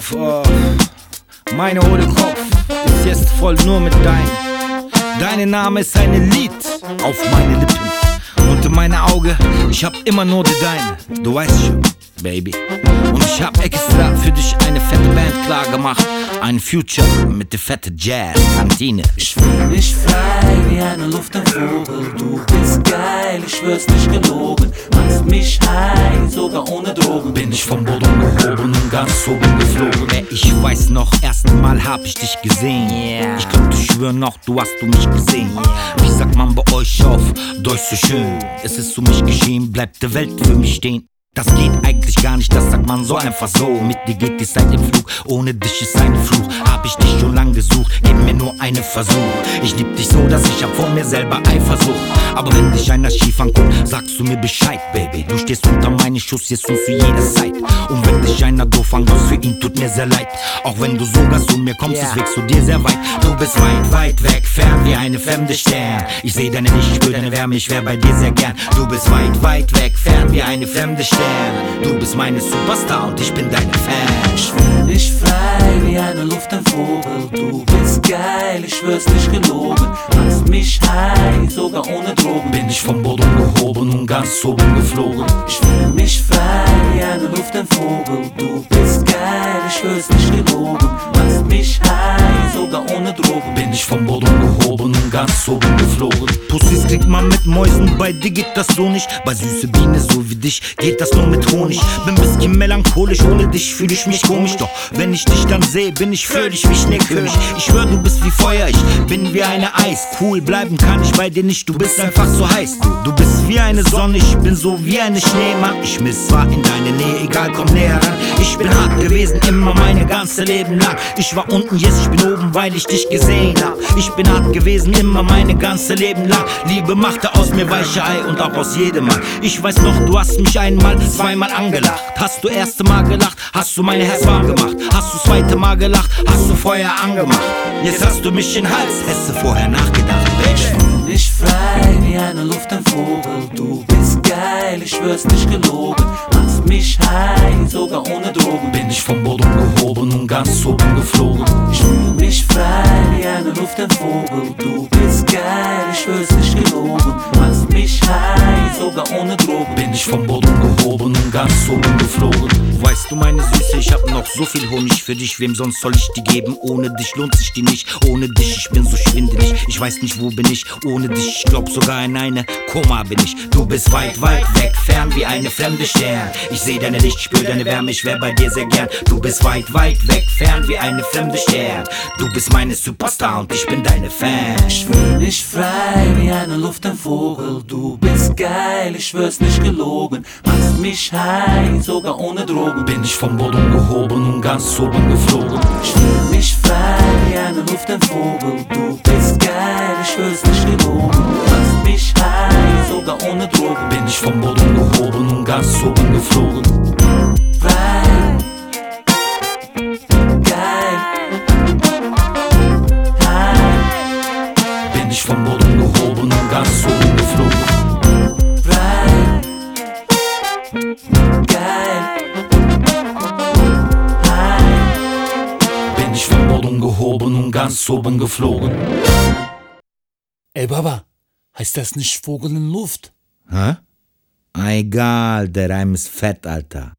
auf. Meine hohle Kopf ist jetzt voll nur mit dein Name ist ein Lied auf meine Lippen. Und in meine Augen, ich hab immer nur die deine. Du weißt schon, Baby. Und ich hab extra für dich eine fette Band klar gemacht. Ein Future mit der fette Jazz-Kantine. Ich fühl mich frei wie eine Luft im Vogel. Du bist geil, ich schwör's nicht gelogen. Machst mich high, sogar ohne Drogen. Bin ich vom Boden gehoben und ganz oben geflogen. Ich weiß noch, ersten Mal hab ich dich gesehen. Ich könnte schwören noch, du hast mich gesehen. Wie sagt man bei euch auf Deutsch so schön? Es ist um mich geschehen, bleibt die Welt für mich stehen. Das geht eigentlich gar nicht, das sagt man so einfach so. Mit dir geht die Zeit im Flug, ohne dich ist ein Fluch. Hab ich dich schon lang gesucht, gib mir nur einen Versuch. Ich lieb dich so, dass ich hab vor mir selber Eifersucht. Aber wenn dich einer schief anguckt, sagst du mir Bescheid, Baby. Du stehst unter meinen Schuss jetzt und für jede Zeit. Und wenn dich einer doof anguckt, für ihn tut mir sehr leid. Auch wenn du sogar zu mir kommst, ist Weg zu dir sehr weit. Du bist weit, weit weg, fern wie eine fremde Stern. Ich seh deine Licht, spür deine Wärme, ich wär bei dir sehr gern. Du bist weit, weit weg, fern wie eine fremde Stern. Du bist meine Superstar und ich bin deine Fan. Ich fühl mich frei wie eine Luft im Vogel. Du bist geil, ich schwör's nicht gelogen. Machst mich high, sogar ohne Drogen. Bin ich vom Boden gehoben und ganz oben geflogen. Ich fühl mich frei wie eine Luft im Vogel. Du bist geil, ich schwör's nicht gelogen. Machst mich high, sogar ohne Drogen. Bin ich vom Boden gehoben und ganz oben geflogen. Pussys kriegt man mit Mäusen, bei dir geht das so nicht. Bei süße Biene so wie dich geht das nur mit Honig. Bin bisschen melancholisch, ohne dich fühl ich mich komisch. Doch wenn ich dich dann sehe, bin ich fröhlich wie Schneekönig. Ich schwör, du bist wie Feuer, ich bin wie eine Eis. Cool bleiben kann ich bei dir nicht, du bist einfach so heiß. Du bist wie eine Sonne, ich bin so wie eine Schneemann. Ich miss zwar in deine Nähe, egal, komm näher ran. Ich bin hart gewesen, immer meine ganze Leben lang. Ich war unten, jetzt ich bin oben, weil ich dich gesehen hab. Ich bin hart gewesen, immer meine ganze Leben lang. Liebe machte aus mir weiche Ei und auch aus jedem Mann. Ich weiß noch, du hast mich einmal, zweimal angelacht. Hast du erste Mal gelacht, hast du meine Herz warm gemacht. Hast du zweite Mal gelacht, hast du Feuer angemacht. Jetzt hast du mich in den Hals, hättest du vorher nachgedacht, Baby. Ich fühl mich frei wie eine Luft im Vogel. Du bist geil, ich schwör's nicht gelogen. Machst mich high, sogar ohne Drogen. Bin ich vom Boden gehoben und ganz oben geflogen. Ich fühl mich frei wie eine Luft im Vogel. Du bist geil, ich schwör's nicht gelogen. Machst mich high, sogar ohne Drogen. Bin ich vom Boden gehoben und ganz oben geflogen. Weißt du, meine Süße, ich hab noch so viel Honig für dich. Wem sonst soll ich die geben? Ohne dich lohnt sich die nicht. Ohne dich, ich bin so schwindelig. Ich weiß nicht, wo bin ich. Ohne dich, ich glaub sogar in eine Koma bin ich. Du bist weit, weit weg, fern wie eine fremde Stern. Ich seh deine Licht, spür deine Wärme, ich wär bei dir sehr gern. Du bist weit, weit weg, fern wie eine fremde Stern. Du bist meine Superstar und ich bin deine Fan. Ich fühl mich frei wie eine Luft im Vogel. Du bist geil, ich schwör's nicht gelogen. Machst mich high, sogar ohne Drogen. Bin ich vom Boden gehoben und ganz oben geflogen. Ich fühl mich frei wie eine Luft im Vogel. Du bist geil, ich schwör's nicht gelogen. Machst mich high, sogar ohne Drogen. Bin ich vom Boden gehoben und ganz oben geflogen. Frei, geil, high. Bin ich vom Boden gehoben und ganz oben geflogen. Frei, geil, high. Bin ich vom Boden gehoben und ganz oben geflogen. Ey Baba, heißt das nicht Vogel in Luft? Hä? Egal, der Reim ist fett, Alter.